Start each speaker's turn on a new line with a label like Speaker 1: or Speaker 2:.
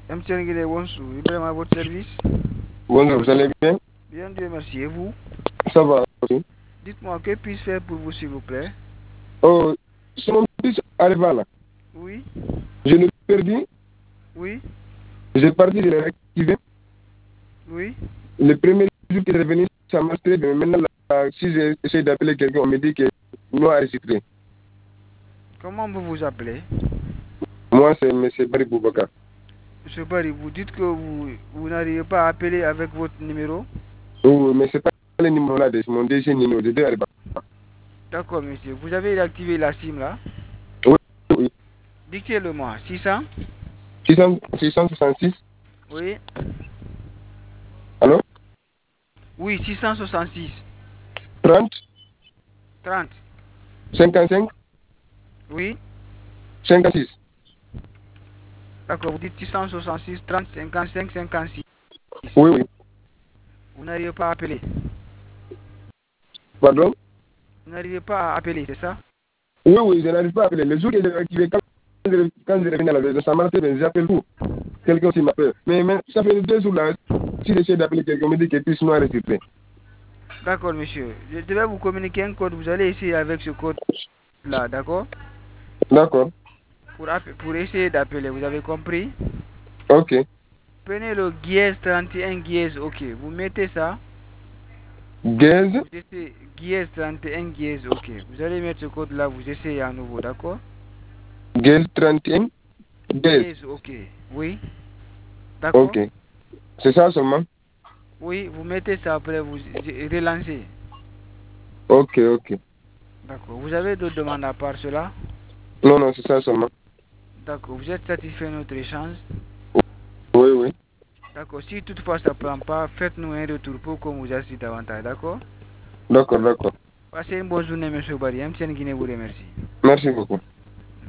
Speaker 1: MTN Guinée, bonjour. Ibrahim à votre service.
Speaker 2: Bonjour, vous allez bien?
Speaker 1: Bien, Dieu merci. Et vous?
Speaker 2: Ça va aussi.
Speaker 1: Dites-moi, que puis-je faire pour vous, s'il vous plaît?
Speaker 2: Oh, c'est mon fils arriva là.
Speaker 1: Oui,
Speaker 2: Je l'ai perdu.
Speaker 1: oui,
Speaker 2: J'ai parti de le réactiver.
Speaker 1: oui.
Speaker 2: Le premier jour qu'il est revenu, ça marche très bien. Maintenant, là, si j'essaie d'appeler quelqu'un, on me dit que non enregistré.
Speaker 1: Comment vous vous appelez?
Speaker 2: Moi, c'est M. Barry Boubacar.
Speaker 1: Monsieur Barry, vous dites que vous n'arrivez pas à appeler avec votre numéro?
Speaker 2: Oh, mais c'est pas le numéro là, c'est mon deuxième numéro. Je dois arriver.
Speaker 1: D'accord, monsieur. Vous avez réactivé la SIM là?
Speaker 2: Oui, oui.
Speaker 1: Dictez-le-moi. 600?
Speaker 2: 666.
Speaker 1: Oui.
Speaker 2: Allô?
Speaker 1: Oui, 666.
Speaker 2: 30,
Speaker 1: 30.
Speaker 2: 55,
Speaker 1: Oui.
Speaker 2: 56.
Speaker 1: D'accord, vous dites 666, 30, 55, 56.
Speaker 2: Oui, oui.
Speaker 1: Vous n'arrivez pas à appeler.
Speaker 2: Pardon?
Speaker 1: Vous n'arrivez pas à appeler, c'est ça?
Speaker 2: Oui, oui, je n'arrive pas à appeler. Le jour que j'ai réactivé, quand je reviens à la maison, ça marche bien. J'appelle vous. Quelqu'un aussi m'appelle. Mais ça fait 2 jours là. Si j'essaie d'appeler quelqu'un, on me dit qu'il puisse nous enregistrer.
Speaker 1: D'accord, monsieur. Je vais vous communiquer un code. Vous allez essayer avec ce code-là, d'accord?
Speaker 2: D'accord.
Speaker 1: Pour essayer d'appeler, vous avez compris?
Speaker 2: Ok.
Speaker 1: Prenez le Guiez 31 Guiez, ok. Vous mettez ça.
Speaker 2: Gaze,
Speaker 1: Vous essayez Guiez 31 Guiez, ok. Vous allez mettre ce code-là, vous essayez à nouveau, d'accord?
Speaker 2: Gaze 31, Gaze.
Speaker 1: Guiez, ok. Oui, d'accord?
Speaker 2: Ok. C'est ça seulement?
Speaker 1: Oui, vous mettez ça après, vous relancez.
Speaker 2: Ok, ok.
Speaker 1: D'accord. Vous avez d'autres demandes à part cela?
Speaker 2: Non, non, c'est ça seulement.
Speaker 1: D'accord. Vous êtes satisfait de notre échange?
Speaker 2: Oui, oui.
Speaker 1: D'accord. Si toutefois ça ne prend pas, faites-nous un retour pour qu'on vous assiste davantage, d'accord?
Speaker 2: D'accord, d'accord.
Speaker 1: Passez une bonne journée, monsieur Barry. MTN Guinée vous remercie.
Speaker 2: Merci beaucoup.